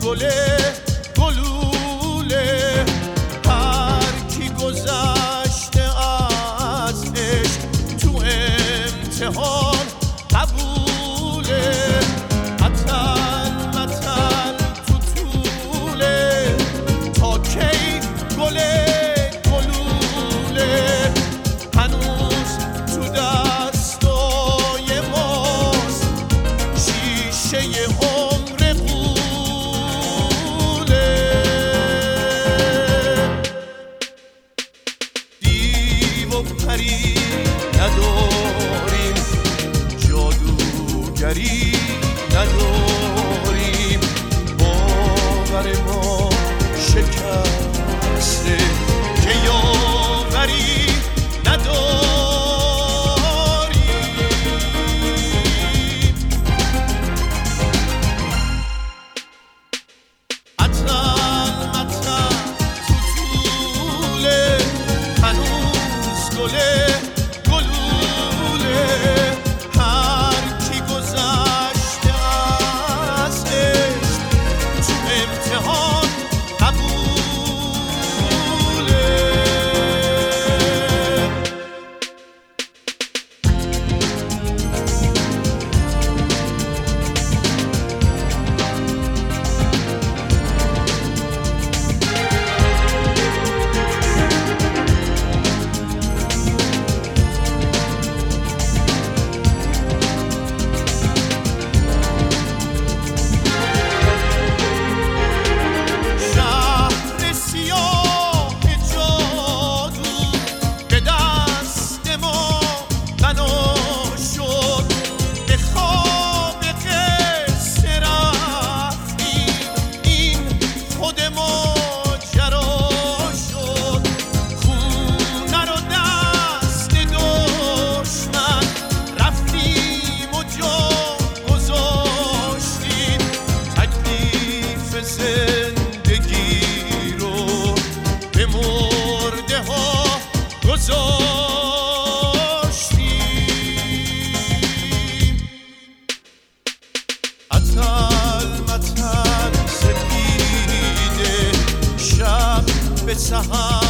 گله گلوله هر کی گذشته از عشق تو امتحان قبوله متن متن تو طوله تا کی گله گلوله هنوز تو دستای ماست شیشه عمر قوله دیو و پری نداریم جادوگری نداریم باور ما شکسته که یاوری نداریم متن متن تو طوله هنوز گله گلوله هر کی گذشته از عشق تو امتحان قبوله شهر سیاه جادو به دست ما بنا شد به خواب قصه رفتیم این خود ماجرا شد خونه رو دست دشمن رفتیم و جا گذاشتیم تکلیف زندگی رو به مرده ها گذاشتیم اتل متل سپیده شب به سحر